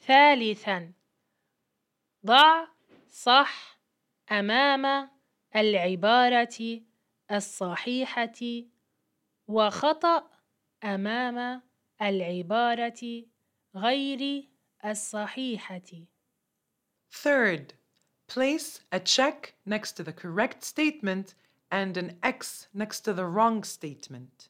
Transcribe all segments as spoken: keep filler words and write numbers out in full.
ثالثاً، ضع صح أمام العبارة الصحيحة وخطأ أمام العبارة غير الصحيحة. Third, place a check next to the correct statement and an X next to the wrong statement.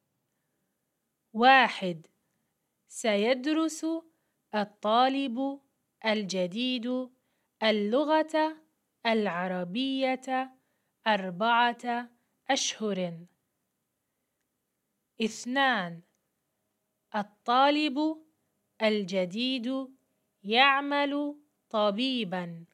واحد، سيدرس الطالب الجديد اللغة العربية أربعة أشهر. اثنان، الطالب الجديد يعمل طبيباً.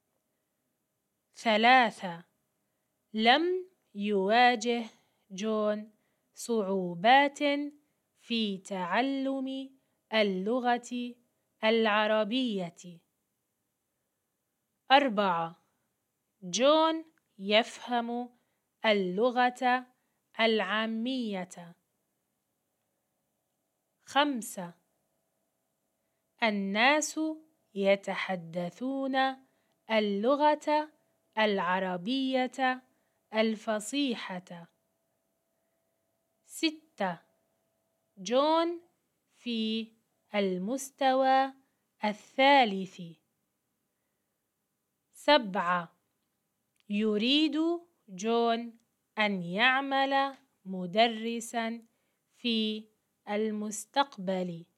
ثلاثة، لم يواجه جون صعوبات في تعلم اللغة العربية. أربعة، جون يفهم اللغة العامية. خمسة، الناس يتحدثون اللغة العربية الفصيحة. ستة، جون في المستوى الثالث. سبعة، يريد جون أن يعمل مدرساً في المستقبل.